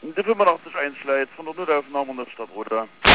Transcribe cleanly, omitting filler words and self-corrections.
Die 85 Einschleit von der Notaufnahme in der Stadt, oder?